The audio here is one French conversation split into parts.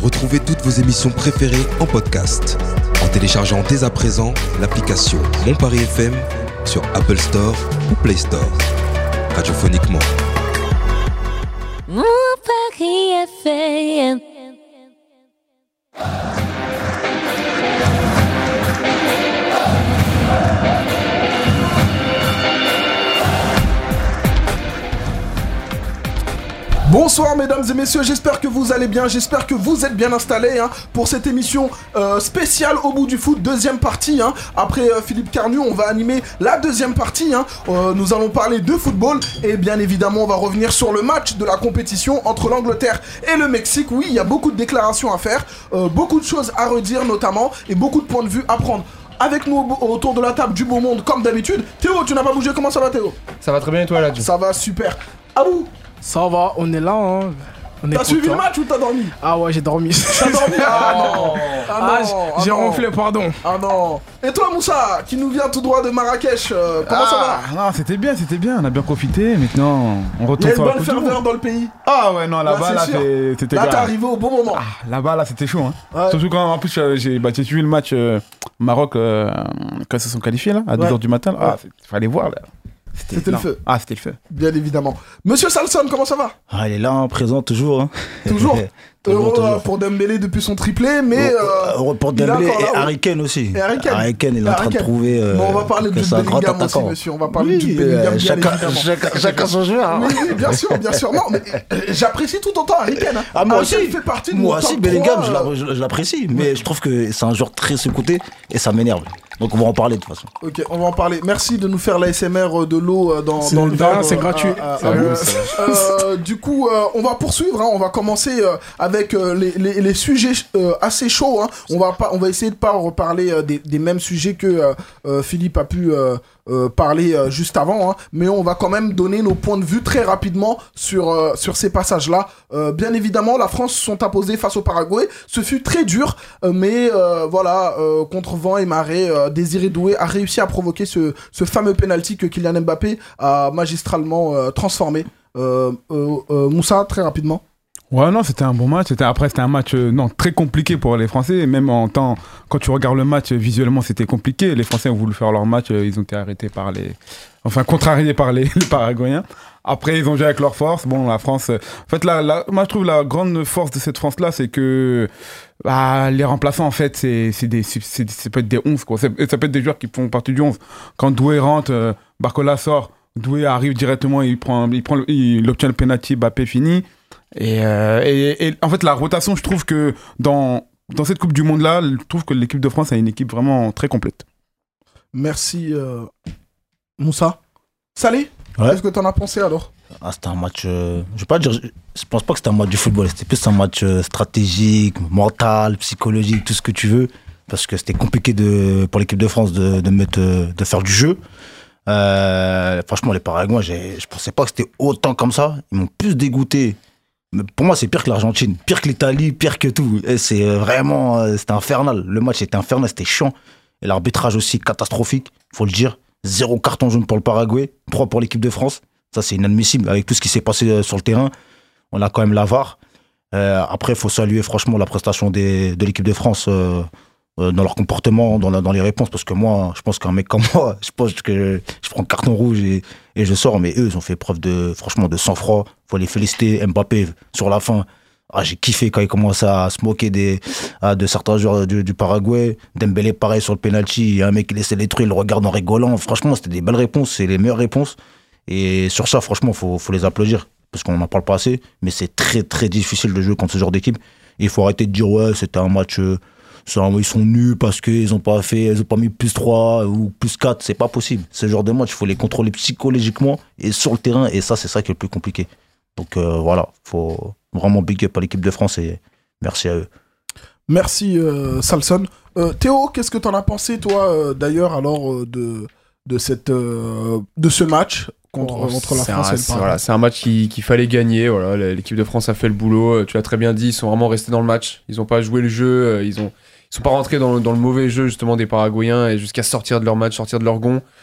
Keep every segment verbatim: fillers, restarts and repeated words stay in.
Retrouvez toutes vos émissions préférées en podcast en téléchargeant dès à présent l'application Mon Paris F M sur Apple Store ou Play Store. Radiophoniquement. Mon Paris F M. Bonsoir mesdames et messieurs, j'espère que vous allez bien, j'espère que vous êtes bien installés hein, pour cette émission euh, spéciale au bout du foot, deuxième partie. Hein. Après euh, Philippe Carnu, on va animer la deuxième partie. Hein. Euh, nous allons parler de football et bien évidemment on va revenir sur le match de la compétition entre l'Angleterre et le Mexique. Oui, il y a beaucoup de déclarations à faire, euh, beaucoup de choses à redire notamment et beaucoup de points de vue à prendre. Avec nous autour de la table du beau monde comme d'habitude. Théo, tu n'as pas bougé, comment ça va Théo? Ça va très bien et toi là? Ça va super. Abou? Ça va, on est là, hein. On est t'as suivi content. le match ou t'as dormi? Ah ouais, j'ai dormi. T'as dormi? Ah non. Ah, Ah non. j- Ah j'ai non. ronflé, pardon. Ah non. Et toi Moussa, qui nous vient tout droit de Marrakech, euh, comment ça va? Ah, non, c'était bien, c'était bien, on a bien profité. Maintenant, on Il y retourne a une sur la bonne Coupe du Monde. ferveur dans le pays. Ah ouais, non, là-bas, Là, là, c'est sûr. c'est- c'était Là t'es grave. arrivé au bon moment. Ah, là-bas, là, c'était chaud. Hein. Ouais. Surtout quand, en plus, euh, j'ai, bah, j'ai suivi le match euh, Maroc euh, quand ils se sont qualifiés, là, à deux Ouais. heures du matin. Là. Ah, Ouais. c'est- fallait voir, là. C'était le non. feu. Ah, c'était le feu. Bien évidemment. Monsieur Salson, comment ça va? Ah, il est là, hein, présent, toujours. Hein. Toujours. Toujours, Heureux toujours. euh, pour Dembélé depuis son triplé, mais euh, Heureux pour il est Dembélé encore là, et ouais. Harry Kane aussi. Et Harry Kane. Harry Kane, il est Et en train Harry de Kane. prouver euh, Bon, on va parler de que Jude c'est un grand Bellingham aussi, attaquant. monsieur. On va parler de Oui, Jude Bellingham, euh, bien chacun, évidemment. chacun, chacun son joueur. Hein. Oui, oui, bien sûr, bien sûr. Non, mais euh, j'apprécie tout autant Harry Kane. Hein. Ah, moi Harry aussi. Kane fait partie de Moi mon aussi, top Bellingham, trois, je, euh, l'a- je- je l'apprécie, mais je trouve que c'est un joueur très sous-coté et ça m'énerve. Donc on va en parler de toute façon. Ok, on va en parler. Merci de nous faire l'A S M R de l'eau euh, dans, C'est- dans le non, verre. c'est euh, gratuit. à- à- C'est à bon, vous. Euh, du coup, euh, on va poursuivre. Hein, on va commencer euh, avec euh, les, les, les sujets euh, assez chauds. Hein. On va pas, on va essayer de pas reparler euh, des, des mêmes sujets que euh, euh, Philippe a pu euh, euh, parler euh, juste avant. Hein, mais on va quand même donner nos points de vue très rapidement sur euh, sur ces passages-là. Euh, bien évidemment, la France se sont imposées face au Paraguay. Ce fut très dur, euh, mais euh, voilà, euh, contre vent et marée, euh, Désiré Doué a réussi à provoquer ce, ce fameux penalty que Kylian Mbappé a magistralement euh, transformé. Euh, euh, euh, Moussa, très rapidement. Ouais, non, c'était un bon match. C'était, après, c'était un match euh, non, très compliqué pour les Français. Et même en temps, quand tu regardes le match, euh, visuellement, c'était compliqué. Les Français ont voulu faire leur match. euh, ils ont été arrêtés par les. Enfin, contrariés par les, les Paraguayens. Après, ils ont joué avec leur force. Bon, la France. euh, En fait, la, la, moi, je trouve la grande force de cette France-là, c'est que bah, les remplaçants, en fait, c'est, c'est des, c'est, c'est, ça peut être des onze, quoi. Ça, ça peut être des joueurs qui font partie du onze. Quand Doué rentre, euh, Barcola sort, Doué arrive directement, il, prend, il, prend le, il obtient le penalty, Mbappé fini. Et, euh, et, et en fait, la rotation, je trouve que dans, dans cette Coupe du Monde-là, je trouve que l'équipe de France a une équipe vraiment très complète. Merci, euh, Moussa. Salé, Ouais. qu'est-ce que t'en as pensé alors? Ah, c'était un match. euh, je vais pas dire. Je pense pas que c'était un match du football. C'était plus un match euh, stratégique, mental, psychologique, tout ce que tu veux. Parce que c'était compliqué de, pour l'équipe de France de, de, mettre, euh, de faire du jeu. Euh, franchement, les Paraguayens, j'ai- je pensais pas que c'était autant comme ça. Ils m'ont plus dégoûté. Mais pour moi, c'est pire que l'Argentine, pire que l'Italie, pire que tout. Et c'est vraiment, euh, c'était infernal. Le match était infernal, c'était chiant. Et l'arbitrage aussi catastrophique, faut le dire. Zéro carton jaune pour le Paraguay, trois pour l'équipe de France. Ça, c'est inadmissible avec tout ce qui s'est passé euh, sur le terrain. On a quand même la V A R. Euh, après, il faut saluer franchement la prestation des, de l'équipe de France euh, euh, dans leur comportement, dans, la- dans les réponses. Parce que moi, je pense qu'un mec comme moi, je pense que je prends carton rouge et, et je sors. Mais eux, ils ont fait preuve de, franchement, de sang-froid. Il faut les féliciter. Mbappé, sur la fin, ah, j'ai kiffé quand il commence à se moquer des, ah, de certains joueurs du, du Paraguay. Dembélé, pareil, sur le penalty. Il y a un mec qui laissait les trucs, il le regarde en rigolant. Franchement, c'était des belles réponses. C'est les meilleures réponses. Et sur ça, franchement, il faut, faut les applaudir. Parce qu'on n'en parle pas assez. Mais c'est très, très difficile de jouer contre ce genre d'équipe. Et il faut arrêter de dire, ouais, c'était un match. Euh, c'est un- ils sont nuls parce qu'ils n'ont pas fait, ils ont pas mis plus trois ou plus quatre. C'est pas possible. Ce genre de match, il faut les contrôler psychologiquement et sur le terrain. Et ça, c'est ça qui est le plus compliqué. Donc euh, voilà, il faut vraiment big up à l'équipe de France et merci à eux. Merci, euh, Salson. Euh, Théo, qu'est-ce que t'en as pensé, toi, euh, d'ailleurs, alors, euh, de, de, cette, euh, de ce match contre, Oh, entre la c'est France un, et le c'est- Paraguay? voilà, c'est un match qui- qu'il fallait gagner. Voilà, l'équipe de France a fait le boulot. Euh, Tu l'as très bien dit, ils sont vraiment restés dans le match. Ils n'ont pas joué le jeu. euh, Ils ont, ils sont pas rentrés dans, le- dans le mauvais jeu justement des Paraguayens et jusqu'à sortir de leur match, sortir de leur gond.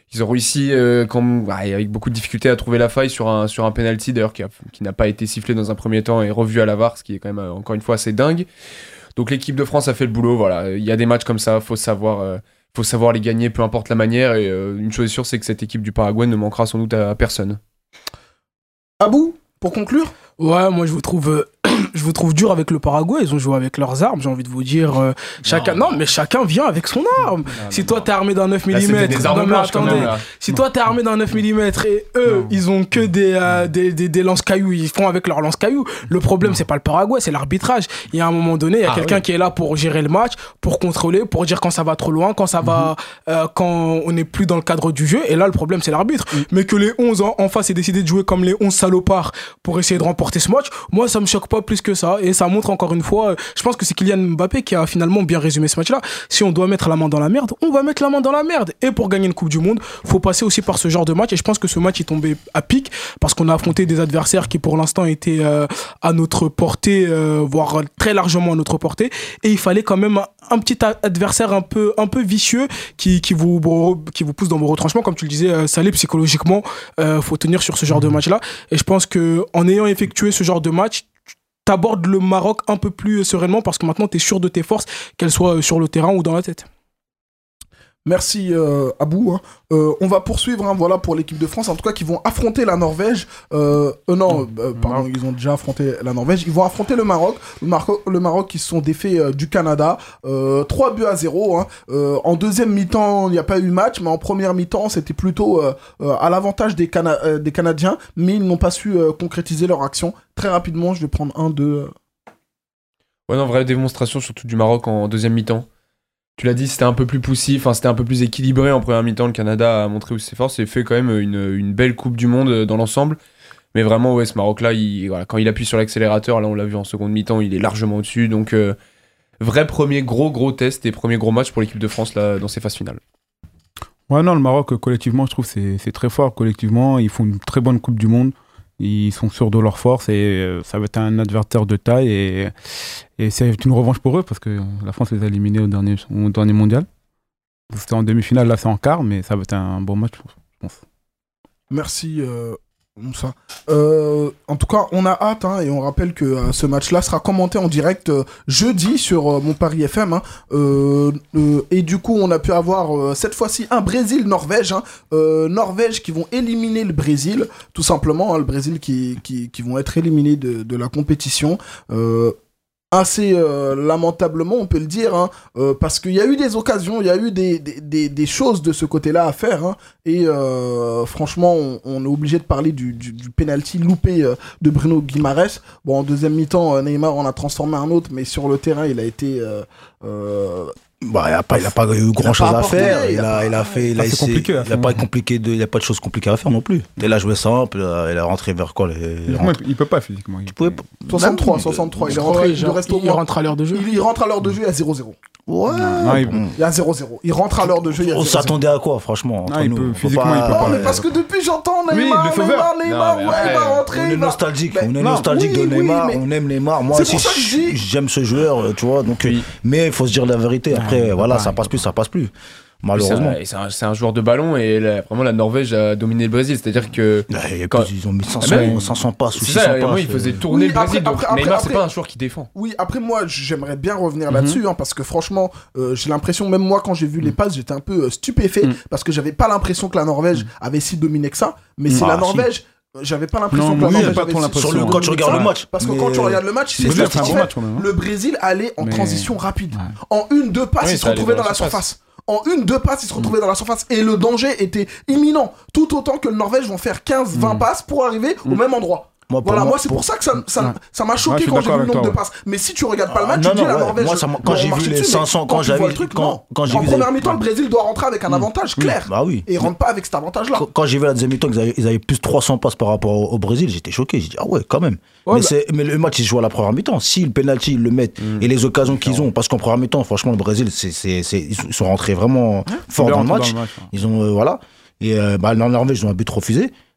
Ils ont réussi, euh, quand, bah, avec beaucoup de difficultés, à trouver la faille sur un, sur un penalty, d'ailleurs, qui, a, qui n'a pas été sifflé dans un premier temps et revu à la V A R, ce qui est quand même, euh, encore une fois, assez dingue. Donc l'équipe de France a fait le boulot, voilà. Il y a des matchs comme ça, il faut savoir, euh, faut savoir les gagner, peu importe la manière. Et euh, une chose est sûre, c'est que cette équipe du Paraguay ne manquera sans doute à personne. Abou, pour conclure? Ouais, moi je vous trouve, euh, je vous trouve dur avec le Paraguay. Ils ont joué avec leurs armes. J'ai envie de vous dire, euh, chacun. Non, mais chacun vient avec son arme. Non, si non, toi non. t'es armé d'un neuf Là, c'était millimètres, des armes non, mais blanches, quand attendez. même, là. Si toi t'es armé d'un neuf millimètres et eux, Non. ils ont que des, euh, des, des, des lance-cailloux, ils font avec leurs lance-cailloux. Le problème, c'est pas le Paraguay, c'est l'arbitrage. Il y a un moment donné, il y a Ah, quelqu'un oui. qui est là pour gérer le match, pour contrôler, pour dire quand ça va trop loin, quand ça va, euh, quand on n'est plus dans le cadre du jeu. Et là, le problème, c'est l'arbitre. Mais que les onze en, en face aient décidé de jouer comme les onze salopards pour essayer de remporter ce match, moi, ça me choque pas plus que ça. Et ça montre encore une fois, euh, je pense que c'est Kylian Mbappé qui a finalement bien résumé ce match-là. Si on doit mettre la main dans la merde, on va mettre la main dans la merde. Et pour gagner une Coupe du Monde, faut passer aussi par ce genre de match. Et je pense que ce match est tombé à pic parce qu'on a affronté des adversaires qui, pour l'instant, étaient euh, à notre portée, euh, voire très largement à notre portée. Et il fallait quand même un, un petit a- adversaire un peu, un peu vicieux qui, qui, vous, qui vous pousse dans vos retranchements. Comme tu le disais, euh, Salé, psychologiquement, euh, faut tenir sur ce genre de match-là. Et je pense qu'en ayant effectué ce genre de match, t'abordes le Maroc un peu plus sereinement parce que maintenant t'es sûr de tes forces, qu'elles soient sur le terrain ou dans la tête. Merci euh, Abou. Hein. Euh, on va poursuivre, hein, voilà, pour l'équipe de France, en tout cas, qui vont affronter la Norvège. Euh, euh, non, euh, pardon, ils ont déjà affronté la Norvège. Ils vont affronter le Maroc. Le Maroc, le Maroc qui se sont défaits euh, du Canada. Euh, trois buts à zéro. Hein. Euh, en deuxième mi-temps, il n'y a pas eu match, mais en première mi-temps, c'était plutôt euh, euh, à l'avantage des, Cana- euh, des Canadiens, mais ils n'ont pas su euh, concrétiser leur action. Très rapidement, je vais prendre un, deux. Ouais, non, vraie démonstration, surtout du Maroc en deuxième mi-temps. Tu l'as dit, c'était un peu plus poussif, enfin, c'était un peu plus équilibré en première mi-temps. Le Canada a montré aussi ses forces et fait quand même une, une belle Coupe du Monde dans l'ensemble. Mais vraiment, ouais, ce Maroc-là, il, voilà, quand il appuie sur l'accélérateur, là, on l'a vu en seconde mi-temps, il est largement au-dessus. Donc, euh, vrai premier gros, gros test et premier gros match pour l'équipe de France là, dans ces phases finales. Ouais, non, le Maroc, euh, collectivement, je trouve que c'est, c'est très fort. Collectivement, ils font une très bonne Coupe du Monde. Ils sont sûrs de leur force et euh, ça va être un adversaire de taille. Et, et c'est une revanche pour eux parce que la France les a éliminés au dernier, au dernier mondial. C'était en demi-finale, là c'est en quart, mais ça va être un bon match, je pense. Merci euh, Moussa. Euh, en tout cas, on a hâte, hein, et on rappelle que euh, ce match-là sera commenté en direct euh, jeudi sur euh, Mon Paris F M. Hein, euh, euh, et du coup, on a pu avoir euh, cette fois-ci un Brésil-Norvège. Hein, euh, Norvège qui vont éliminer le Brésil, tout simplement. Hein, le Brésil qui, qui, qui vont être éliminés de, de la compétition. Euh, assez euh, lamentablement, on peut le dire, hein, euh, parce qu'il y a eu des occasions, il y a eu des, des, des, des choses de ce côté-là à faire, hein, et euh, franchement, on, on est obligé de parler du, du, du penalty loupé euh, de Bruno Guimaraes. Bon, en deuxième mi-temps, euh, Neymar en a transformé un autre, mais sur le terrain, il a été... Euh, euh, Bah, il n'a pas, il a pas eu grand a chose pas à apporté, faire. il Il a a, pas- il a fait, il a Ah, c'est essayé- compliqué à il a faire. pas compliqué de, il a pas de choses compliquées à faire non plus. Il a joué simple, euh, il a rentré vers quoi les, les Physiquement, rentrées. il, il peut pas physiquement. Il Tu pouvais pas- soixante-trois, soixante-trois, il est rentré, il, genre, reste au il moins... rentre à l'heure de jeu. Il, il rentre à l'heure de jeu, il y a zéro zéro. Ouais. Non, il- bon. Il y a zéro zéro. Il rentre à l'heure de jeu, il y a On zéro zéro. s'attendait à quoi, franchement entre Ah, il nous. peut- Faut physiquement, il peut Oh, pas. mais parce que depuis j'entends Oui, Neymar, le Neymar, sauveur. Neymar, Non, mais ouais, après, il va rentrer, On est il va- nostalgique, Ben, on est non, nostalgique oui, de oui, Neymar, mais- on aime Neymar. Moi C'est aussi, pour ça que je dis- j'aime ce joueur, tu vois. Donc, Oui. mais il faut se dire la vérité. Après, Ouais, voilà, ouais. ça passe plus, ça passe plus. C'est Malheureusement. un, et c'est un- c'est un joueur de ballon et la- vraiment la Norvège a dominé le Brésil. C'est-à-dire que. Ouais, il y a Quand- plus, ils ont mis cinq cents, Ah bah oui. cinq cents passes ou C'est six ça, cents moi, passes. il faisait euh, tourner Oui, le Brésil. après- donc après- Neymar, après- c'est pas un joueur qui défend. Oui, après moi, j'aimerais bien revenir Mhm. là-dessus, hein, parce que franchement, euh, j'ai l'impression, même moi, quand j'ai vu les passes, j'étais un peu euh, stupéfait, Mhm. parce que j'avais pas l'impression que la Norvège avait si dominé que ça, mais c'est Ah, la si. Norvège. euh, J'avais pas l'impression Non, que la oui, Norvège pas avait trop si- l'impression. Sur le, quand tu regardes le match. Parce que Mais- quand tu regardes le match, c'est Mais ce c'est qui un bon fait. match, quand même, hein. Le Brésil allait en Mais- transition rapide. Ouais. En une, deux passes, Oui, ils se ça allait retrouvaient dans dans la la surface. surface. En une, deux passes, ils se retrouvaient dans la surface. Et le danger était imminent. Tout autant que le Norvège vont faire quinze vingt passes pour arriver au même endroit. Moi, pour Voilà, moi, moi, c'est pour- pour ça que ça ça Ouais. ça m'a Ouais, choqué je suis quand j'ai d'accord vu le avec nombre de toi, passes. Mais si tu regardes pas le match, Ah, tu te non, dis la non, ouais. Norvège. Moi, ça m'a- doit quand j'ai vu marcher les dessus, cinq mais cents, quand tu j'ai vois vu- le truc, quand- non. quand j'ai En vu première les- mi-temps, le Brésil doit rentrer avec un avantage clair. Bah oui. Et il rentre pas avec cet avantage-là. Quand, quand j'ai vu la deuxième mi-temps qu'ils avaient, ils avaient plus de trois cents passes par rapport au, au Brésil, j'étais choqué. J'ai dit, ah ouais, quand même. Ouais, mais, bah- c'est, mais le match, il se joue à la première mi-temps. Si le penalty, ils le mettent et les occasions qu'ils ont, parce qu'en première mi-temps, franchement, le Brésil, c'est, c'est, c'est, ils sont rentrés vraiment fort Il est dans le rentré match. dans le match, ouais. Ils ont, euh, voilà. Et euh, bah, la Norvège, ils ont un but refusé.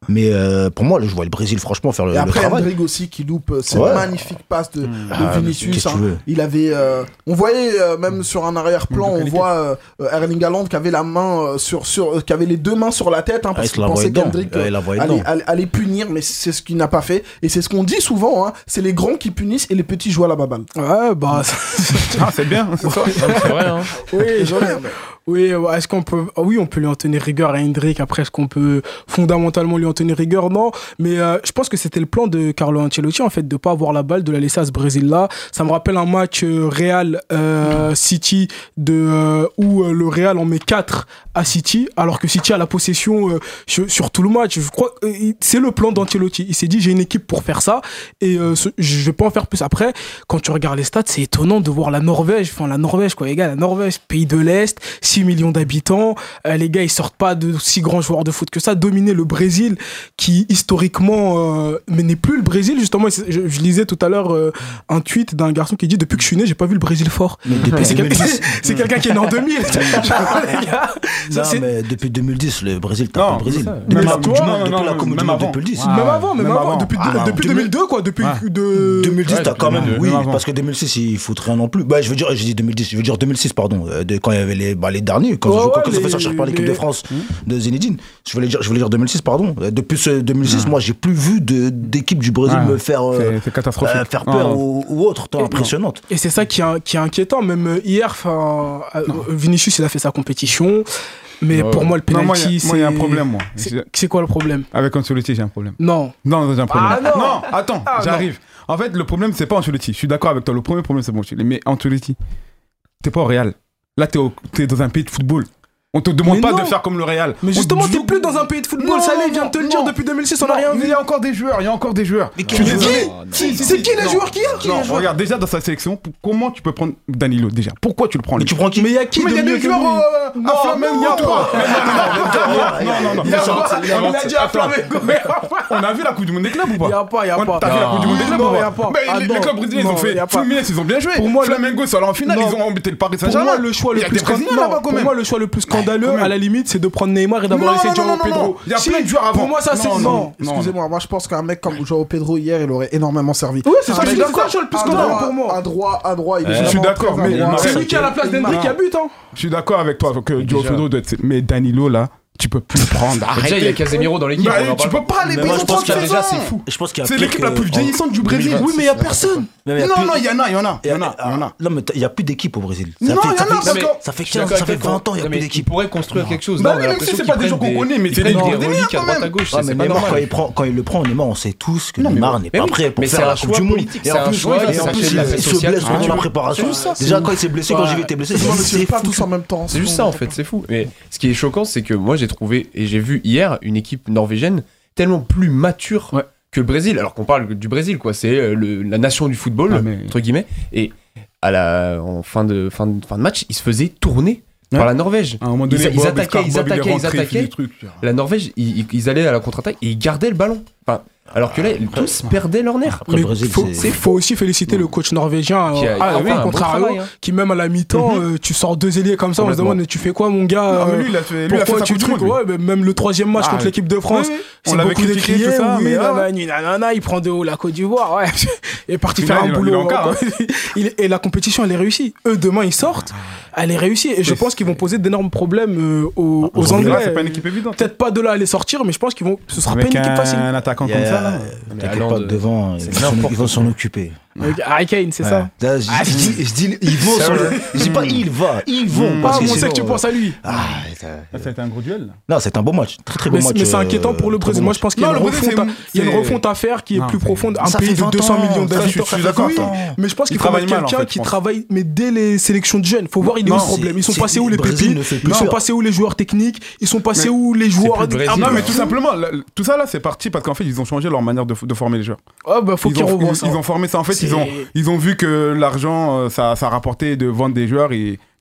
Mais euh, pour moi, là, je vois le Brésil franchement faire le, Et le après, travail. Endrick aussi qui loupe euh, cette Ouais. magnifique passe de, de Ah, Vinicius. qu'est-ce que hein. tu veux Il avait, euh, on voyait euh, même sur un arrière-plan, De on qualité. voit euh, euh, Erling Haaland qui avait la main euh, sur, sur, euh, qui avait les deux mains sur la tête, hein, Ah, parce il se qu'il la pensait voyait dedans. qu'Endrick Ouais, il la voyait allait, dedans. allait, allait punir, mais c'est ce qu'il n'a pas fait. Et c'est ce qu'on dit souvent, hein, c'est les grands qui punissent et les petits jouent à la baballe. Ouais, bah. Ah, c'est bien, c'est ça. C'est vrai, hein. Oui, Désolé, mais- oui, ouais, est-ce qu'on peut. Ah oui, on peut lui en tenir rigueur à Hendrick. Après, est-ce qu'on peut fondamentalement lui en tenir rigueur? Non. Mais euh, je pense que c'était le plan de Carlo Ancelotti, en fait, de pas avoir la balle, de la laisser à ce Brésil-là. Ça me rappelle un match euh, Real euh, City de, euh, où euh, le Real en met quatre à City, alors que City a la possession euh, sur, sur tout le match. Je crois que euh, c'est le plan d'Ancelotti. Il s'est dit, j'ai une équipe pour faire ça et euh, ce- je vais pas en faire plus. Après, quand tu regardes les stats, c'est étonnant de voir la Norvège. Enfin, la Norvège, quoi, les gars, la Norvège, pays de l'Est, six millions d'habitants. Euh, les gars, ils sortent pas de si grands joueurs de foot que ça. Dominer le Brésil, qui historiquement, euh, mais n'est plus le Brésil, justement. Je, je lisais tout à l'heure euh, un tweet d'un garçon qui dit, depuis que je suis né, j'ai pas vu le Brésil fort. Et c'est quel- c'est quelqu'un qui est né en deux mille. Les gars, ça, Non, c'est- mais depuis deux mille dix, le Brésil tape Non, le Brésil. c'est ça. Depuis Même la avant, Coupe du non, Monde, non, depuis la non, Coupe du même Monde avant. deux mille dix. Ouais. Même avant, même, Même avant, avant. depuis, Ah, non, depuis deux mille- deux mille deux, quoi, depuis Ouais. de... deux mille dix, Ouais, t'as quand même, deux mille deux, oui, même avant. parce que deux mille six, ils foutent rien non plus. Bah, je veux dire, j'ai dit deux mille dix, je veux dire deux mille six, pardon, euh, de, quand il y avait les, bah, les derniers, quand, Ouais, je- quand ouais, ils ont fait les- sortir par l'équipe les- de France de Zinedine. Je voulais dire, je voulais dire deux mille six, pardon. Euh, Depuis ce deux mille six, moi, j'ai plus vu de, d'équipe du Brésil Ouais, me faire, euh, c'est- c'est catastrophique. euh, faire peur Ah. ou, ou autre, tant Et- impressionnante. Et c'est ça qui est, qui est inquiétant. Même euh, hier, enfin, euh, Vinicius, il a fait sa compétition. Mais Ouais. pour moi, le Non, moi, penalty, il y a- c'est... moi, il y a un problème, moi. C'est c'est quoi le problème? Avec Ancelotti, j'ai un problème. Non. Non, j'ai un problème. Ah, non. attends, Ah, j'arrive. En fait, le problème, c'est pas Ancelotti. Je suis d'accord avec toi. Le premier problème, c'est bon. Mais Ancelotti, t'es pas au Real. Là, t'es, au- t'es dans un pays de football. On te demande Mais pas non. de faire comme le Real. Mais On justement, te t'es joue- plus dans un pays de football. Non, Salé vient de te le non, dire non. depuis deux mille six, on Non, n'a rien mais vu. il y a encore des joueurs, il y a encore des joueurs. Mais Je suis qui- désolé. qui Si, si, C'est si, qui les non. joueurs qu'il y a Qui Non, les joueurs regarde, déjà dans sa sélection, p- comment tu peux prendre Danilo déjà? Pourquoi tu le prends Mais lui tu prends qui? Mais il y a qui Mais il y a de mieux des que joueurs lui? euh, Non, à Flamengo, non, toi. non, Non, non, non. Il y a non, pas, non, on a dit à Attends. Flamengo, mais il y a pas. On a vu la Coupe du Monde des clubs ou pas? Il y a pas, il y a On- pas. T'as vu la Coupe du Monde des clubs Non, ou il y a pas. Mais Ah, les- non. les clubs brésiliens, ils Non, ont il y fait a pas. Fluminense, ils ont bien joué. Pour moi, le- Flamengo, ils sont allés en finale, Non. ils ont embêté le Paris Pour Saint-Germain. moi, le choix Il le y a plus des Brésiliens scandaleux, là-bas quand pour même. moi, le choix le plus Non, scandaleux, quand même. à la limite, c'est de prendre Neymar et d'avoir Non, laissé non, Joao non, non, Pedro. non. Il y a Si, plein de joueurs avant. Pour moi, ça, c'est. Non, Non. non. Excusez-moi, moi je pense qu'un mec comme Joao Pedro hier, il aurait énormément servi. Oui, c'est ça, un je suis mec- d'accord, c'est le plus à scandaleux droit, pour moi. À droit, à droit, il est Je vraiment suis d'accord, très mais à droite. C'est lui qui a la place d'Hendrick qui a but, hein. Je suis d'accord avec toi que Joao déjà- Pedro doit être. Mais Danilo là, tu peux plus le prendre. Déjà, il y a Arrêtez. Casemiro dans l'équipe. Bah, on en tu parle peux pas les Mais payer moi, je pense qu'il y a déjà, c'est fou. Je pense qu'il y a C'est pire l'équipe que- la plus vieillissante du Brésil. Oui, mais il y a personne. Mais il y a Non, plus- non, il y en a, il y en a. Il y en a, il y en a. Non, mais il n'y a plus d'équipe au Brésil. Non, Ça il fait- y ça en a, fait- parce que- Ça fait Je suis quinze, d'accord ça fait avec toi. vingt ans, il n'y a Non, plus mais d'équipe. Ils pourraient construire quelque chose. Bah Non, oui, on a même l'impression si c'est pas qu'ils des gens prennent qu'on connaît, mais ils c'est prennent des des Brésiliens reliques à quand droite à même. gauche. Ouais, ça, mais C'est pas Neymar, quand il, normal. prend, quand il le prend, Neymar, on sait tous que Non, mais- Neymar n'est mais pas oui, prêt pour mais faire c'est la un Coupe choix du Monde. politique, Et c'est en un plus, choix, ouais, il et en s'achète plus, la il paix il se sociale, blesse c'est pendant la juste- préparation. c'est juste ça. Déjà, quand il s'est blessé, quand Ouais. j'y vais, il était blessé. Non, mais C'est c'est pas fou. tous en même temps. C'est juste ça en fait, c'est fou. Mais ce qui est choquant, c'est que moi j'ai trouvé et j'ai vu hier une équipe norvégienne tellement plus mature Ouais. que le Brésil, alors qu'on parle du Brésil, quoi. C'est euh, le- la nation du football, Ah, mais- entre guillemets. Et à la, en fin de, fin, de, fin de match, ils se faisaient tourner Ouais. par la Norvège. À un moment Ils, donné, ils Bob, attaquaient, Bob, ils il est attaquaient, ils rentré, il fait attaquaient. des trucs. La Norvège, ils, ils allaient à la contre-attaque et ils gardaient le ballon. Enfin, alors que là, tous perdaient leur nerf. Après, le Mais Brésil, faut, c'est- faut aussi féliciter le coach norvégien, Qui a- euh, ah, à- oui, au un bon contrario, travail, hein. qui même à la mi-temps, euh, tu sors deux ailiers comme ça, on se Complètement. demande, tu fais quoi mon gars Ah, mais euh, lui, il a fait, lui, il a fait Pourquoi sa tu Coupe du trucs Monde, lui. Ouais, mais même le troisième match Ah, contre oui. l'équipe de France, Oui, oui. c'est On l'avait beaucoup critiqué, décrié. tout ça, Oui, mais ah. nanani, nanana, il prend de haut la Côte d'Ivoire, ouais. Il est parti Final, faire un il- il boulot. est en quart, hein. Il- Et la compétition, elle est réussie. Eux, demain, ils sortent, elle est réussie. Et je Mais pense qu'ils vont poser d'énormes problèmes euh, aux, Ah, aux aujourd'hui, Là, Anglais. c'est pas une équipe évidente. Peut-être pas de là à les sortir, mais je pense qu'ils vont. Ce sera pas Avec une équipe facile. un attaquant Il y comme a- ça, là. T'inquiète Haaland, pas, devant, ils c'est vont s'en- n'importe ils vont s'en occuper. Avec Harry Kane, c'est ça Là, je, je dis, je dis, ils vont s'en Je dis pas il va, ils vont. Mm. Parce Ah, que on sait sinon, que tu euh, penses à lui. Ah, ça- Ça a été un gros duel, là. non, c'est un beau match. Très très beau Mais, match. mais c'est euh, inquiétant pour le très Brésil. beau Moi, match. je pense qu'il y a Non, une le Brésil, refonte, à, c'est- il y a une c'est- refonte à faire qui est Non, plus mais- profonde. Un Ça pays fait de vingt deux cents ans, millions ça, je suis- d'habitants. je suis d'accord, Oui, ça. mais je pense qu'il Il faut travaille mettre mal, en quelqu'un fait, je qui pense. travaille, mais dès les sélections de jeunes. Faut voir, il est où Non, le problème. Ils sont c'est- passés où les Brésil pépites ne fait plus Ils sont peur. passés où les joueurs techniques Ils sont passés Mais où les joueurs. plus le Brésil, Ah, Non, Ouais. mais tout simplement, là, tout ça là, c'est parti parce qu'en fait, ils ont changé leur manière de, de former les joueurs. Ah, bah, faut Ils qu'ils ont, revoient ils, ça. ils ont formé ça. En fait, C'est- ils ont, ils ont vu que l'argent, euh, ça, ça rapportait de vendre des joueurs et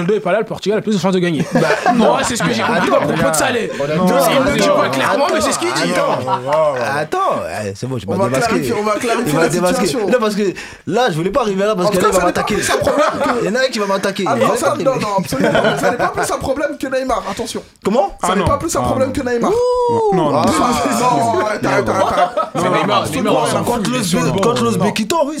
Ronaldo est pas là, le Portugal a plus de chances de gagner. Bah, non, c'est ce que j'ai compris à propos de Salé. C'est une tu vois clairement, mais c'est ce qu'il dit. Attends, c'est bon, je vais On pas va démasquer. clarifier, on va Il clarifier va la démasquer. situation. Non, parce que là, je voulais pas arriver là parce En tout qu'il cas, va ça n'est pas m'attaquer. plus un problème que... Il y en a un qui va m'attaquer. Ah Il non, va ça, m'attaquer. non, non, absolument pas. Ça n'est pas plus un problème que Neymar, attention. Comment Ça Ah n'est non. pas plus un Ah problème non. que Neymar. Non, non. Ah, Non, arrête, arrête, arrête, arrête. C'est Neymar, Neymar, on s'en fout, Contre il est sur le banc. l'Ouzbékistan, oui,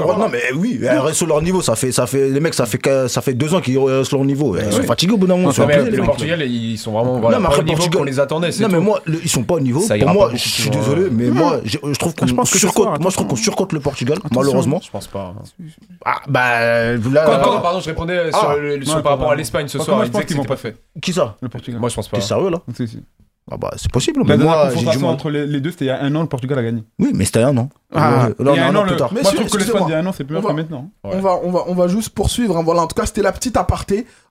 Voilà. Non, mais oui, ils restent sur leur niveau. Ça fait, ça fait, les mecs, ça fait, que- ça fait deux ans qu'ils restent sur leur niveau. Ils sont fatigués au bout d'un moment. Non, ils sont mais épuisés, les le mecs. Portugal, ils sont vraiment voilà, Non, mais pas après, au niveau Portugal- qu'on les attendait. c'est Non, mais tout. moi, le- ils sont pas au niveau. Ça Pour ira moi, pas je suis beaucoup plus désolé, loin. mais moi, je je trouve je qu'on pense que ce surcote. soir, Moi, je trouve qu'on attention. surcote le Portugal, Attention. malheureusement. Je pense pas. Ah, bah, là, Pardon, là- pardon, pardon, je répondais sur Ah. le- sur- Ouais, par rapport à pardon. l'Espagne ce Parce que soir. moi, ils je pense disaient que qu'ils vont c'était pas fait. Qui ça? Le Portugal. Moi, je pense pas. T'es sérieux, là? Si, si. Ah, bah, c'est possible. La Mais dernière moi, j'ai du confrontation mal. entre les, les deux, c'était il y a un an, le Portugal a gagné. Oui, mais c'était un an. Ah, Là, on il y a a un an le- plus tard. Mais Moi, je si, trouve que excusez-moi. l'Espagne, il y a un an, c'est plus On vrai va- que maintenant. Ouais. On va, on va, on va juste poursuivre. hein. Voilà, en tout cas, c'était la petite aparté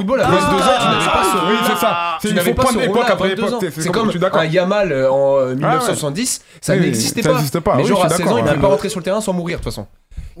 football à Ah, vingt-deux ans, tu n'avais ah, pas ce oui, rôle-là. c'est ça. C'est- Tu il n'avais faut pas prendre ce époque rôle-là à après vingt-deux époque. ans. C'est C'est comme- comme je suis d'accord. un Yamal euh, en euh, mille neuf cent soixante-dix, ça Oui, n'existait ça pas. n'existait pas. Mais Oui, genre je à suis seize ans, il d'accord, ne ouais. peut pas rentrer sur le terrain sans mourir de toute façon.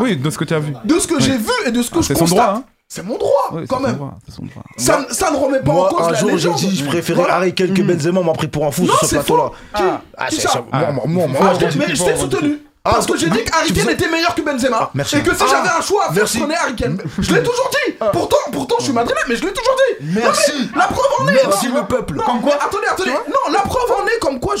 Oui, de ce que tu as vu. de ce que Oui. j'ai vu et de ce que Ah, je c'est son constate. droit, hein. C'est mon droit, Oui, quand c'est son même. droit, c'est son droit. Ça, ça ne remet pas en Moi, cause un la jour, j'ai légende. dit, je préférais Voilà. Harry Kane que Benzema, on m'a pris pour un fou Non, sur ce c'est plateau-là. faux. Ah, Qui c'est ça ça. Moi, moi, moi, moi, Ah, je je te t'ai- dis- mais je t'ai soutenu. Ah, Parce que j'ai tu- dit qu'Harry tu Kane faisais- était meilleur que Benzema. Ah, merci. Et que si Ah, j'avais un choix à faire, merci. je prenais Harry Kane. Je l'ai toujours dit. Pourtant, pourtant, je suis madrilène, mais je l'ai toujours dit. Merci. La preuve en est. Merci non, le peuple. Non, Comme mais attendez, attendez. Non, la preuve en est comme quoi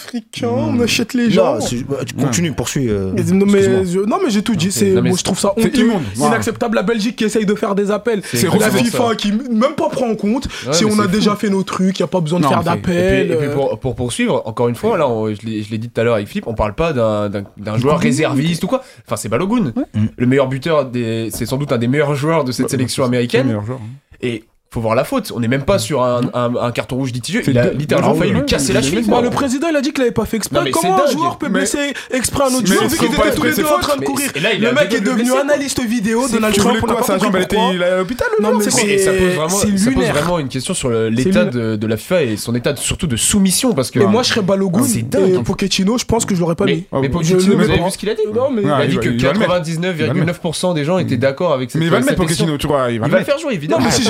africains, on achète les gens. Non, c'est- bah, tu continues, poursuis. euh, Et- Non mais, excuse-moi. je, non mais j'ai tout dit, c'est, non, mais moi je trouve ça c'est honteux, immonde. inacceptable. La Belgique qui essaye de faire des appels, C'est la exactement FIFA ça. qui même pas prend en compte. Ouais, si mais on c'est a fou. déjà fait nos trucs, y a pas besoin de Non, faire mais c'est- Et puis, d'appels. et puis euh, pour, pour poursuivre, encore une fois, là, on- je l'ai je l'ai dit tout à l'heure avec Philippe, on parle pas d'un d'un- d'un joueur réserviste ou quoi. Enfin, c'est Balogun. Mm. Le meilleur buteur, des, c'est sans doute un des meilleurs joueurs de cette sélection Le américaine. meilleur joueur. Et faut voir la faute. On n'est même pas sur un, un, un carton rouge litigieux. C'est Il a de- littéralement Ah failli ouais, lui casser la mais- cheville. Bah, quoi. le président il a dit qu'il avait pas fait exprès. Non, mais Comment c'est un dingue. joueur peut Mais- blesser exprès un autre Mais joueur il vu faut qu'ils pas étaient être tous les pressé, deux faut en train de mais- courir? et là, il a Le mec deux est de devenu blessés, quoi. analyste vidéo. Tu Donald voulais Trump, on n'a quoi, pas sa compris jambe, elle était pourquoi. il est à l'hôpital, le Non, joueur, mais c'est quoi Mais ça pose c'est- vraiment, c'est ça pose lunaire. vraiment une question sur le- l'état lunaire. de, de la FIFA et son état de- surtout de soumission parce que. Et moi je serais Balogun C'est dingue. et Pochettino, je pense que je l'aurais pas mais, mis. mais Je Pochettino, le vous mets avez pas. vu ce qu'il a dit Non mais Ouais, Il a il dit va- que il va le mettre. quatre-vingt-dix-neuf virgule neuf pour cent des gens étaient d'accord avec cette Mais il va le mettre cette Pochettino, sélection. tu vois. Il va Il le va le mettre. faire jouer évidemment. Non mais si Ah, j'étais lui, moi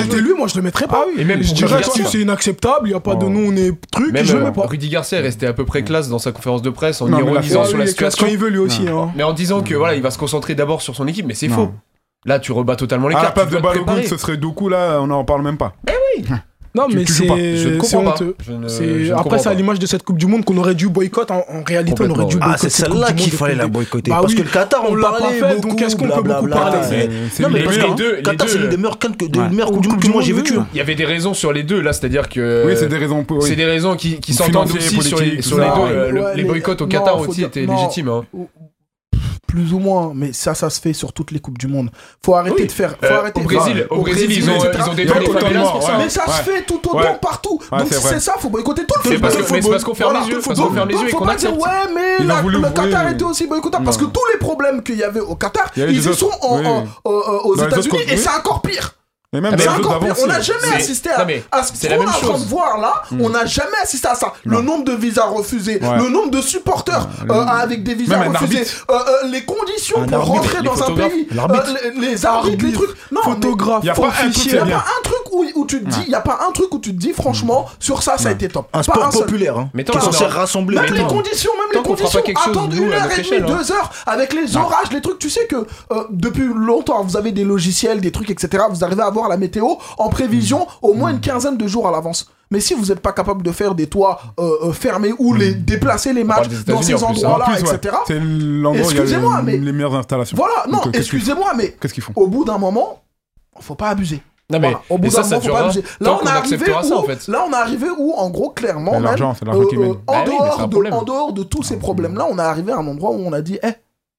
je le mettrais pas. Ah oui. Et même je pour dirais Rudy que Garcia. c'est inacceptable, il y a pas de Oh. nous, on est truc, et Même je le euh, mets pas. Rudy Garcia est resté à peu près classe dans sa conférence de presse en Non, mais la- ironisant Ouais, sur lui, la il est classe situation, quand il veut lui aussi. Non. hein. mais en disant que voilà, il va se concentrer d'abord sur son équipe, mais c'est Non. faux. Là, tu rebats totalement les À la cartes. tu place de dois te Balogun, préparer. ce serait Doku, là, on n'en parle même pas. Non, Tu- mais tu joues pas. c'est Je ne c'est comprends pas. honteux. Je ne- C'est- je ne Après, comprends c'est à pas. l'image de cette Coupe du Monde qu'on aurait dû boycotter. En, en réalité, on aurait dû Complètement, boycotter Ah, c'est cette Coupe celle-là du Monde qu'il fallait depuis la le début. boycotter. Bah Parce oui, que le Qatar, on on l'a pas parlait fait, beaucoup, donc est-ce qu'on peut beaucoup blablabla. parler C'est- c'est Non, mais les parce les que meilleurs. deux- les Qatar, c'est deux, l'une des meilleures cannes que- des Ouais. meilleures Coupe Coupes du Monde du que moi Monde, j'ai oui. vécues. Il y avait des raisons sur les deux là, c'est-à-dire que Oui, c'est des raisons. oui. c'est des raisons qui, qui Financier, s'entendent aussi sur les, politique, sur tout les ça. deux. Ouais, Euh, le- ouais, les mais- boycotts au non, Qatar faut aussi dire- étaient non. légitimes. Hein. Plus ou moins, mais ça, ça se fait sur toutes les coupes du monde. Faut arrêter Oui. de faire. Faut Euh, arrêter au de Brésil, faire- au Brésil, ils ont- et cetera. ils ont Il y détruit a les tout le favelas temps, pour ça. Mais ça se Ouais. fait tout autant Ouais. partout. Ouais, Donc c'est si vrai. c'est ça, faut boycotter tout le C'est football. parce que- Le mais c'est football. parce qu'on ferme Voilà, les yeux, tout le parce qu'on football. ferme les Donc, yeux et faut qu'on pas dire accepte. ouais, mais Ils ont la- voulu- le Qatar oui. était aussi boycottable parce que Non. tous les problèmes qu'il y avait au Qatar, Il y avait ils des y autres- sont en- oui. en- euh, aux Dans les États-Unis autres- et oui. c'est encore pire. Et même Ah, C'est les mais autres encore pire. d'avant On n'a aussi. jamais C'est- assisté non, à, mais à ce c'est la qu'on est même en train chose. de voir là. On n'a jamais assisté à ça. Le Non. nombre de visas refusés, Ouais. le nombre de supporters Ouais, euh, le- avec des visas Même un refusés, arbitre. euh, euh, les conditions Un pour arbitre, rentrer les dans un photographes, pays, l'arbitre. euh, les, les arbitres, les trucs. Non, mais Photographe, Y a pas un truc, il officiel. n'y a c'est bien. pas un truc où, où tu te dis, il y a pas un truc où tu te dis franchement sur ça, ça a été top. Un Pas sport seul. populaire, hein, Mais qui tant est qu'on censé aura- rassembler. Même Mais les tant- conditions, même tant les qu'on fera conditions, pas quelque chose, attendre nous, une à heure notre et demie, échelle, hein. deux heures, avec les orages, les trucs, tu sais que euh, depuis longtemps, vous avez des logiciels, des trucs, et cetera. Vous arrivez à voir la météo en prévision au moins une quinzaine de jours à l'avance. Mais si vous n'êtes pas capable de faire des toits euh, euh, fermés ou les déplacer les matchs parle des dans États-Unis ces en plus, hein. En endroits-là, plus, ouais. et cetera. C'est l'endroit où il y a Excusez-moi, les, mais- les meilleures installations. Voilà, non, Donc, euh, qu'est-ce qu'ils- excusez-moi, mais Qu'est-ce qu'ils font au bout d'un moment, faut pas abuser. Non, mais Voilà. Au bout et ça, d'un ça moment, faut pas durera abuser. Là, tant on qu'on est arrivé acceptera où, ça en fait. là, on est arrivé où, en gros, clairement, Mais même, l'argent, c'est l'argent qui mène. en, Bah oui, mais c'est dehors un de, problème. en dehors de tous ces problèmes-là, on est arrivé à un endroit où on a dit, eh,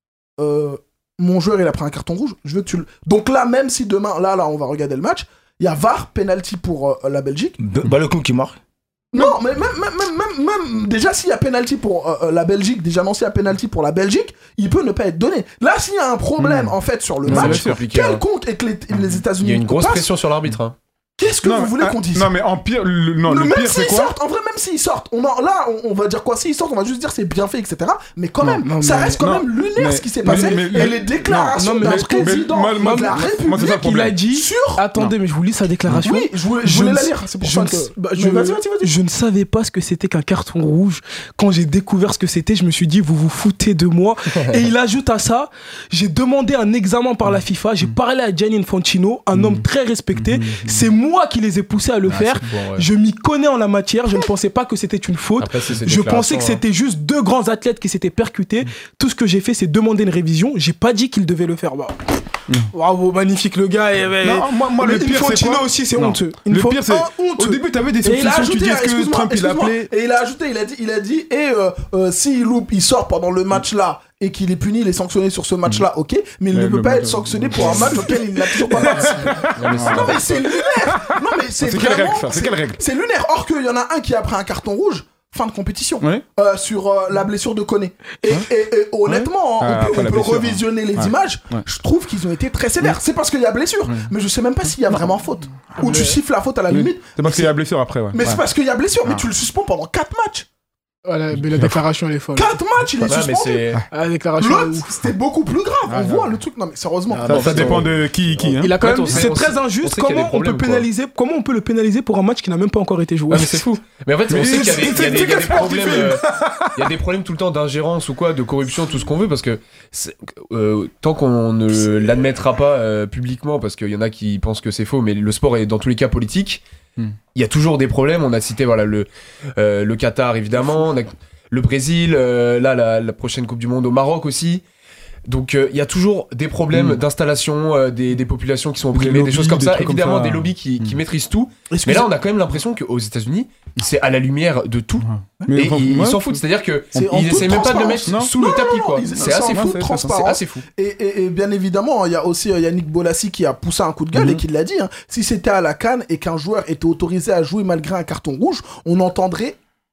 euh, mon joueur, il a pris un carton rouge, je veux que tu le... Donc là, même si demain, là, là, on va regarder le match, il y a V A R, penalty pour euh, la Belgique. Balogun qui marque. Non, mais même, même, même, même, même déjà, s'il y a penalty pour euh, euh, la Belgique, déjà non, s'il y a penalty pour la Belgique, il peut ne pas être donné. Là, s'il y a un problème, en fait, sur le Non, Ça va match, être compliqué. hein. quelconque et que les, les États-Unis Il y a une grosse passent, pression sur l'arbitre. hein. qu'est-ce que Non, vous mais- voulez ah, qu'on dise? Non, mais en pire, le, non, le même pire, c'est s'ils quoi sortent, en vrai, même s'ils sortent, on en- là, on, on va dire quoi? S'ils sortent, on va juste dire c'est bien fait, et cetera. Mais quand Non, même, non, ça mais- reste quand non, même lunaire mais- ce qui s'est mais- passé. mais- et mais- les déclarations non, mais d'un parce que- président moi- moi- de la moi, République moi, c'est ça le Il problème. a dit. sur... Attendez, mais je vous lis sa déclaration. Oui, je voulais, je Je voulais ne- la lire, c'est pour je ça ne- que... bah, Mais je, vas-y, vas-y, vas-y. je ne savais pas ce que c'était qu'un carton rouge. Quand j'ai découvert ce que c'était, je me suis dit, vous vous foutez de moi. Et il ajoute à ça, j'ai demandé un examen par la FIFA, j'ai parlé à Gianni Infantino, un homme très respecté. C'est moi qui les ai poussés à le Ah, faire. c'est bon, ouais. Je m'y connais en la matière, je ne pensais pas que c'était une faute. Après, c'est ces Je pensais déclarations, que hein. c'était juste deux grands athlètes qui s'étaient percutés. Tout ce que j'ai fait, c'est demander une révision. J'ai pas dit qu'il devait le faire. Bah, bravo, magnifique le gars. Et, et- Non, moi, moi, le mais pire, c'est Infantino quoi aussi, c'est Non. honteux. Le Info- pire, c'est. un honteux. Au début, t'avais des Et il a suspicions. Tu ajouté, dis, est-ce que excuse-moi, Trump, il a excuse-moi, appelé et il a ajouté, il a dit, il a dit, et euh, euh, s'il loupe, il sort pendant le match-là et qu'il est puni, il est sanctionné sur ce match-là, ok, mais il Mais ne peut le pas match- être sanctionné pour un match auquel il n'a toujours pas participé. Non, mais c'est- Non mais c'est lunaire. Non mais c'est C'est quelle vraiment- règle, ça C'est quelle règle C'est lunaire. Or qu'il y en a un qui a pris un carton rouge. Fin de compétition. Ouais. Euh, sur euh, la blessure de Koné. Et, et- et honnêtement, hein, Ah, on peut, après on la peut blessure, revisionner les Ouais. images. Ouais. Je trouve qu'ils ont été très sévères. C'est parce qu'il y a blessure. Mais je sais même pas s'il y a vraiment faute. Ou tu siffles la faute à la Oui. limite. C'est parce qu'il y a blessure après, ouais. Mais Ouais. c'est parce qu'il y a blessure. Mais Ah. tu le suspends pendant quatre matchs. Voilà, mais la déclaration, elle est folle. quatre matchs, il est Ouais, mais suspendu. c'est. La déclaration, elle est L'autre, ouf. c'était beaucoup plus grave. On voit le truc. Non mais sérieusement. Ah, Ça, non, ça en fait, dépend on- de qui qui. Hein. Il a quand En fait, même, on sait- c'est on très sait- on injuste. sait qu'il y a des Comment on peut problèmes, quoi. pénaliser, comment on peut le pénaliser pour un match qui n'a même pas encore été joué? Ouais, mais c'est fou. Mais en fait, on Mais sait qu'il y a des, c'est- il y a des- il y a c'est des quel sport problèmes. euh, Il y a des problèmes tout le temps d'ingérence ou quoi, de corruption, tout ce qu'on veut, parce que c'est- euh, tant qu'on ne l'admettra pas euh, publiquement, parce qu'il y en a qui pensent que c'est faux, mais le sport est dans tous les cas politique. Hmm. Il y a toujours des problèmes. On a cité voilà le euh, le Qatar évidemment, on a le Brésil, euh, là la, la prochaine Coupe du Monde au Maroc aussi. Donc euh, il y a toujours des problèmes Mm. d'installation, euh, des, des populations qui sont opprimées, des, lobbies, choses comme des ça. trucs comme Évidemment, ça. des lobbies qui, qui Mm. maîtrisent tout. Mais Excusez- là, on a quand même l'impression qu'aux États-Unis, c'est à la lumière de tout. Mais Et enfin, ils ouais. ils s'en foutent. C'est-à-dire que C'est en ils toute essaient même pas de le transparence. mettre Non. sous le Non, tapis, non, quoi. ils- C'est c'est assez en fou. toute c'est- c'est- C'est transparence. assez fou. Et, et- et bien évidemment, il y a aussi euh, Yannick Bolassi qui a poussé un coup de gueule Mhm. et qui l'a dit. hein. Si c'était à la CAN et qu'un joueur était autorisé à jouer malgré un carton rouge, on entendrait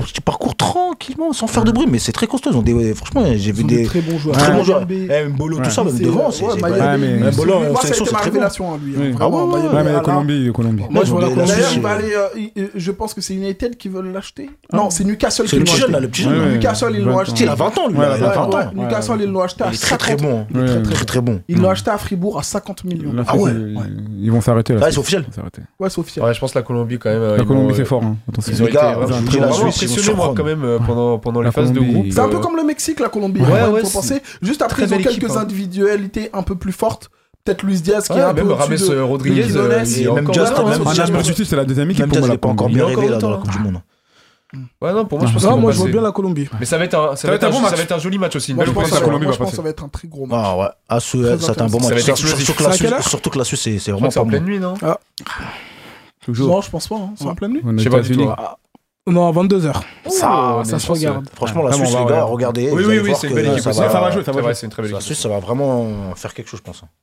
tu parcours tranquillement, sans faire de bruit, mais c'est très costaud. Ils ont des, franchement, j'ai Ils vu ont des très bons joueurs. très bons joueurs. Mayembe, Eh, Mbolo, tout Ouais. ça, même c'est- devant, ouais, c'est c'est- Mayembe, Ouais, mais- lui, un c'est- Mbolo en moi, ça a sélection, été ma c'est très bon. révélation, hein, lui. hein, Oui. Vraiment, Ah ouais, Mayembe, Ouais, mais là, la là. Colombie, la Colombie. Moi, je vois la D'ailleurs, Colombie. il va aller, euh, il- il- je pense que c'est United qui veulent l'acheter. Non, c'est Newcastle C'est qui le l'ont petit jeune, acheté. là, le petit jeune. Ouais, là. ouais. Newcastle, ils l'ont vingt acheté. Il a vingt ans, lui. Ouais, là, il Il a a Ouais, vingt ouais, ans. Newcastle, ils l'ont acheté à Il est très très cinquante. bon. Il est Ouais. très, très Très très bon. Ils l'ont acheté à Fribourg à cinquante millions. Là, Ah c'est- ouais. ils- Ils vont s'arrêter là. Ouais, c'est officiel. Ils vont s'arrêter. Ouais, c'est officiel. Ouais, je pense que la Colombie, quand même. euh, La ils Colombie, vont, c'est euh, fort. hein. Attention. Ils ont Les été gars, vraiment, je vous ils dis ont la vraiment Suisse, ils vont impressionné, moi, surprendre. quand même, euh, pendant, pendant La les phases de Colombie, groupe. C'est un peu euh, comme le Mexique, la Colombie. Ouais, Ouais, ouais, faut c'est penser. Juste après, très ils ont belle quelques équipe, hein. individualités un peu plus fortes. Peut-être Luis Diaz qui Ouais, est un peu même au-dessus Rames de- Rodriguez, de Quiñones. euh, il est Et même encore Just- là, même hein, En Just- Amérique du Sud, c'est la deuxième équipe Même pour Diaz, moi. il la n'est pas encore Colombie. bien Il est encore réveillé là, dans la longtemps, Coupe du Monde. Ouais, non, pour moi, je pense Non, qu'ils vont moi je vois passer. bien la Colombie. Mais ça va être un, ça va être un, bon ça match. va être un joli match aussi. Une Moi, belle je pense que la ça va- Colombie moi, va je pense que passer. ça va être un très gros match. Ah ouais, ah, ce- Très ça c'est un bon intéressant. match. Ça va être Surtout- explosif. Surtout que C'est la à quelle Suisse, heure surtout que la Suisse, c'est c'est Je crois vraiment que c'est pas en pleine bon. nuit, non Toujours. Non, je pense pas. hein. C'est en pleine nuit. On est Je sais aux pas du États-unis. tout. Ah, Non, à vingt-deux heures. Ça, on est ça se chanceux. regarde. Franchement, la Vraiment, Suisse, on va les gars, regarder. regardez. Oui, vous oui, allez oui, voir c'est une que belle équipe ça aussi. Ça va va- jouer, ça va C'est vrai, jouer. c'est une très belle La équipe. Suisse, ça va vraiment faire quelque chose, je pense.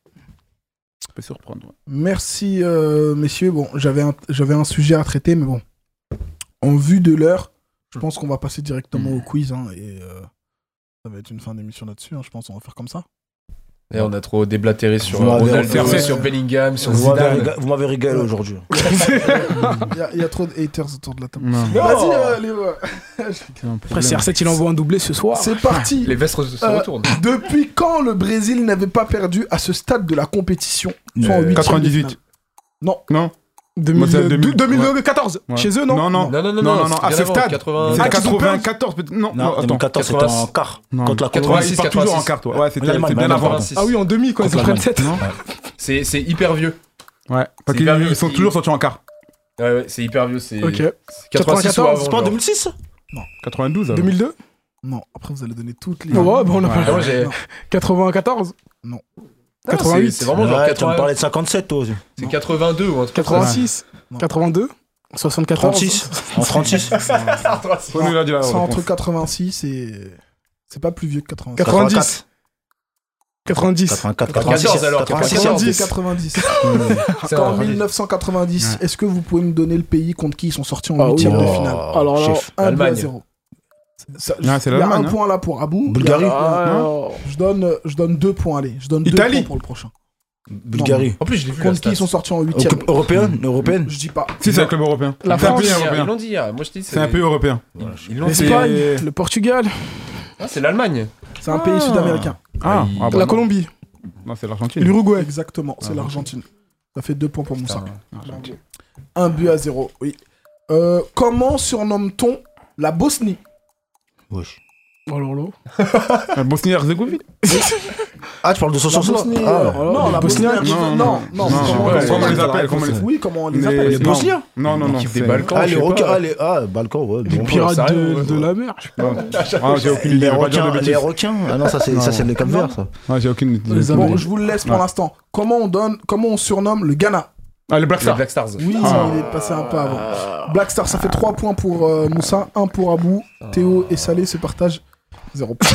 Ça peut surprendre. ouais. Merci, euh, messieurs. Bon, j'avais un, j'avais un sujet à traiter, mais bon. En vue de l'heure, je pense qu'on va passer directement au quiz. hein, et euh, ça va être une fin d'émission là-dessus. hein, je pense qu'on va faire comme ça. Et on a trop déblatéré sur Vous m'avez Ronaldo, refait- sur Bellingham, sur Vous m'avez Zidane. réga- vous m'avez régalé aujourd'hui. Il y, a- il y a trop de haters autour de la table. Non. Vas-y, euh, Léo. Après, C R sept, il envoie un doublé ce soir. C'est parti. Les vestes se Euh, retournent. Depuis quand le Brésil n'avait pas perdu à ce stade de la compétition soit en Euh, huitième de quatre-vingt-dix-huit. finale. Non. Non deux mille Moi, c'est deux mille. deux mille quatorze. Ouais. Chez eux, non Non, non. Non, non, non, non, non, non, c'est à bien ce avant, stade. quatre-vingts. C'est Ah, qu'ils ont quatre-vingt-quatorze, peut-être. Non, Non, non, attends. deux mille quatorze, c'était en quart. Non. Contre la Ouais, Colombie. ils partent toujours en quart, toi. Ouais, c'était L'Allemagne, c'était bien l'Allemagne, avant. pardon. Ah oui, en demi, quand ils Contre en prennent l'Allemagne. sept. Non C'est c'est hyper vieux. Ouais, parce C'est qu'ils hyper vieux, ils sont il- toujours sortis en quart. Ouais, ouais, c'est hyper vieux. C'est Ok. c'est quatre-vingt-six ou avant. C'est pas en genre. deux mille six quatre-vingt-douze. alors. deux mille deux. Non, après vous allez donner toutes les. Ouais, bah, on a Non, pas- Ah, moi, j'ai- non. quatre-vingt-quatorze. Ah, quatre-vingt-huit. c'est- C'est vraiment genre Ouais, tu vas me quatre-vingts. parlais de cinquante-sept, toi aussi. C'est quatre-vingt-deux ou un truc comme ça. quatre-vingt-six. Non. quatre-vingt-deux. soixante-quatorze. trente-six. En trente-six. Faut nous la dire la C'est réponse. entre quatre-vingt-six et. C'est pas plus vieux que quatre-vingt-six. quatre-vingt-dix. quatre-vingt-dix. quatre-vingt-quatre. quatre-vingt-quatorze, alors, quatre-vingt-six, quatre-vingt-dix. quatre-vingt-dix. C'est En un- mille neuf cent quatre-vingt-dix, Ouais. est-ce que vous pouvez me donner le pays contre qui ils sont sortis en Ah oui. huitième de Oh, finale Alors là, chef. un but à Allemagne. zéro. Ça- Ah, c'est Il y a l'Allemagne, un hein. point là pour Abou. Bulgarie. Ah, Je donne, je donne deux points, allez. Je donne deux Italie. points pour le prochain. Bulgarie. En plus, je l'ai vu. la Contre qui stat. ils sont sortis en huitième. Coupe Européenne Européenne Je dis pas. Si, c'est un club européen. La C'est un France. pays Ils européen. l'ont dit hier. Moi, je dis. C'est un pays européen. Ils l'ont dit. l'Espagne, C'est- le Portugal, Ah, c'est l'Allemagne. C'est un pays sud-américain. Ah, il- ah, bah la non. Colombie, Non, c'est l'Argentine. l'Uruguay. Exactement, c'est Ah, l'Argentine. Ça fait deux points pour Moussa. L'Argentine. Un but à zéro, oui. Euh, comment surnomme-t-on la Bosnie? Wesh. Oh là là. La Bosnie-Herzégovine. Ah, tu parles de ce La sens-là Bosnie, Ah, euh, alors, non, les la Bosniaques, Bosnie, non, non, non, non, comment non, on ouais, les comment on les appelle? appelle, comment on les- Oui, comment on les Les- appelle? les c'est Bosniens Non, non, non. L'équipe des c'est- Balkans. Ah, je les sais requins, pas. ah, les ah, Balkans, ouais. Les bon. pirates ça arrive, de, ouais, de ouais. la mer. je sais pas. Ah, j'ai aucune idée. Les Je vais pas dire de requins, les bêtises. requins. Ah non, ça c'est Non. ça c'est les cap Non. verts, ça. Ah, j'ai aucune idée. Les Bon, Américains. je vous le laisse pour Ouais. l'instant. Comment on donne, comment on surnomme le Ghana? Ah, les Black Les Stars. Black Stars. Oui, Ah. il est passé un peu avant. Black Star, ça fait trois points pour euh, Moussa, un pour Abou. Théo et Salé se partagent zéro point.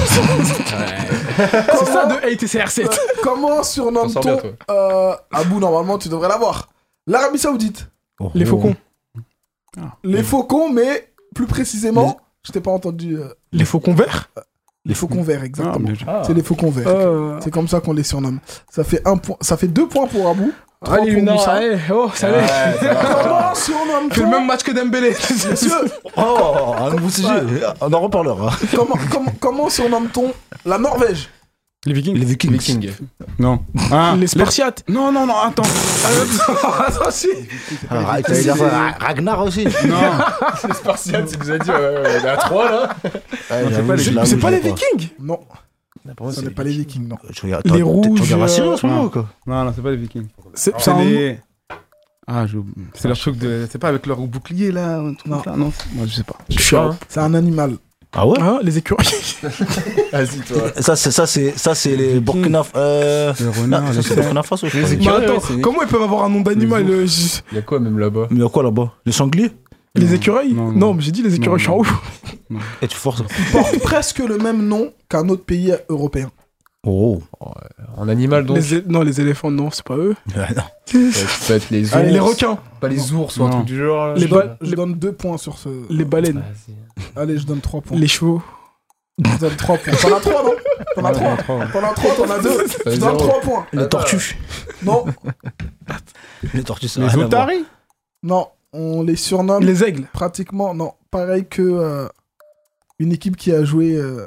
C'est ça de hate C R sept. Comment T'en surnomme-t-on sors bien, toi. euh, Abou, normalement, tu devrais l'avoir. L'Arabie Saoudite. Oh, Les faucons. Les Faucons, mais plus précisément, je t'ai pas entendu. euh, Les faucons verts. les Faucons verts, Ah, exactement. bien joué. Ah. C'est les Faucons verts. Euh, C'est comme ça qu'on les surnomme. Ça fait un point, ça fait deux points pour Abou. trois Allez, pour une Moussa. allez, oh, ça allait. Ouais, ça va. Comment C'est le surnomme-t-on même match que Dembélé. Messieurs, Oh, un nouveau sujet. On en reparlera. comment, comment, comment surnomme-t-on la Norvège? Les Vikings. Les Vikings. Viking. Non. Ah, Les Spartiates. Non, non, non, attends. Attends, si. Ah, il fallait dire ça. Ragnar aussi. Non. Les Spartiates, il nous a dit, ouais, ouais, ouais, il y en a trois là. Ouais, j'avoue, pas les- je l'avoue, C'est je pas les l'ai Vikings. Non, ce n'est pas les Vikings, non. Tu regardes- Les toi, rouges, Tu regardes la Syrie en ce euh, moment ou quoi Non, non, c'est pas les Vikings. C'est C'est c'est un- les. Ah, je... c'est leur truc de. C'est pas avec leur bouclier là, un truc Non. là, non. Moi, je sais pas. Je sais pas, hein. C'est un animal. Ah ouais Hein, les écureuils. Vas-y, toi. Ça, c'est ça, c'est ça, c'est les Burkina. Euh... Le Non, renard, ça les c'est cerfs. Burkina Faso. je Les crois. Mais écureuils, attends, ouais, c'est- comment ils peuvent avoir un nom d'animal euh, j- Il y a quoi même là-bas? Mais il y a quoi là-bas Les sangliers Les écureuils Non, Non, non. mais j'ai dit les écureuils, je suis en Non, ouf. Et tu forces. Porte presque le même nom qu'un autre pays européen. Oh. En animal, donc. Les é- Non, les éléphants, non, c'est pas eux. Ouais, non. Ça peut être les ours. Allez, les requins. Pas les ours ou un Non. truc du genre. Les Je ba- donne- Je donne deux points sur ce. Les baleines. Allez, je donne trois points. Les chevaux. Je donne trois points. T'en as trois, non? T'en as Ouais, trois. trois, ouais. T'en as trois, t'en as deux. Je donne zéro. trois points. Les tortues. Non, Les tortues, ça Les n'a rien à voir. otaries. non. On les surnomme Les aigles. pratiquement, non, pareil que euh, une équipe qui a joué euh,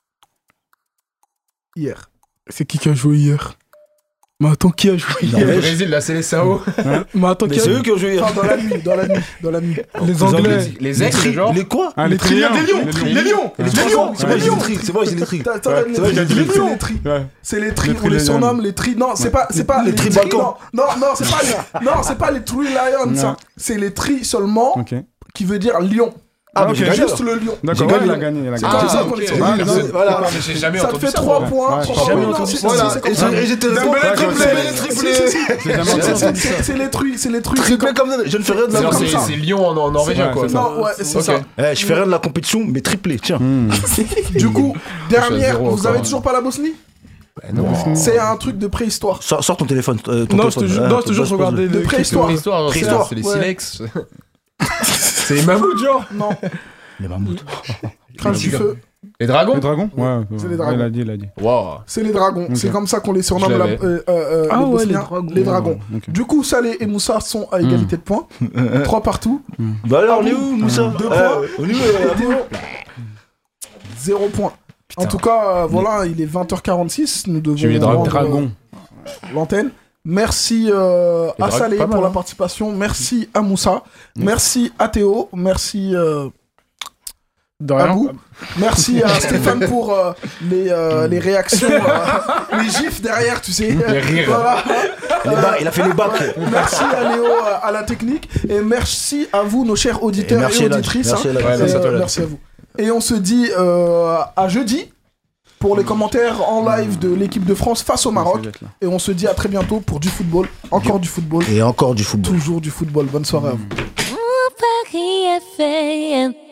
hier. C'est qui qui a joué hier? Mais attends, qui a joué Non, hier? Le mais- Brésil, là, c'est les Sao. Mais attends, Mais qui a c'est eux qui ont joué hier. Enfin, dans la nuit, dans la nuit, dans la nuit. Les Anglais. Les Les aigles, tri- genre. Les quoi? Ah, Les triens. triens, les lions. Les Les lions. Les Les tri- lions. C'est moi, Les j'ai lions. les tri. C'est moi, j'ai les tri. T'as- t'as- Ouais, les c'est vrai, tri- j'ai dit les les tri, tri. les tri. Ouais. C'est les tri, Les on tri les lions. surnomme les tri. Non, c'est pas, c'est pas les tri Balkans. Non, non, non, c'est pas, non, c'est pas les Tree Lions, ça. Non. C'est les tri seulement, Ok. qui veut dire lion. Ah, ok, mais j'ai gagné. Juste le lion. D'accord, J'ai ouais, gagné. il a gagné. Il a C'est gagné. comme ça Ah, qu'on ok. les Ah, surnomme. non, C'est- voilà. mais j'ai jamais Ça te entendu fait ça, trois moi. points. Ouais, trois j'ai points. jamais Non, entendu si, ça. si, Voilà. c'est comme Et ça. j'ai- et j'étais Dembélé raison. triplé. Dembélé triplé. Si, si, si. J'ai jamais C'est- entendu c'est- ça. c'est- C'est les trucs, c'est les trucs. Triplé comme ça. Je ne fais rien de la C'est genre, comme c'est ça. c'est Lyon en en norvégien, Ouais, quoi. c'est ça. Non, ouais, c'est Ok. ça. Eh, je fais rien de la compétition, mais triplé. Tiens. Hmm. Du coup, dernière, zéro vous encore, avez hein. toujours pas la Bosnie? Bah non. C'est un truc de préhistoire. Sors sors ton téléphone. euh, ton Non, je te téléphone. jure, Ah, non, je te ton- jure, je regardais De le préhistoire. Préhistoire, genre, c'est- Préhistoire, c'est les ouais. silex. C'est les mammouths, genre. Non, Les mammouths. crache du feu. Les dragons. Les dragons. Ouais. C'est ouais. les dragons. Il a dit, il a dit. Waouh. C'est les dragons. Ok. C'est comme ça qu'on les surnomme, Je la- l'avais. euh, euh, Ah les ouais, Bosniens. les dragons. Les dragons. Ok. Du coup, Saleh et Moussa sont à égalité de points. Trois partout. Bah alors, on est où, Moussa? Deux Euh, points. On est où, euh, Abou? Zéro point. En tout cas, euh, voilà, il est vingt heures quarante-six. Nous devons J'ai eu les dragons. rendre, Dragon. euh, l'antenne. Merci euh, Les à dragons, Saleh pas pour mal, la hein. participation. Merci à Moussa. Merci à Théo. Merci euh, De à rien. vous. Merci à Stéphane pour euh, les, euh, les réactions, euh, les gifs derrière, tu sais. Les rires. Voilà. Les bacs, il a fait les bacs. Merci à Léo euh, à la technique et merci à vous, nos chers auditeurs Et et, merci, Elad. auditrices. Merci, hein. Elad. Ouais, Et, merci à toi, euh, Elad. merci à vous. Et on se dit euh, à jeudi pour les commentaires en live de l'équipe de France face au Maroc. Et on se dit à très bientôt pour du football, encore du football, Et encore du football. toujours du football. Bonne soirée à vous. Paris F M.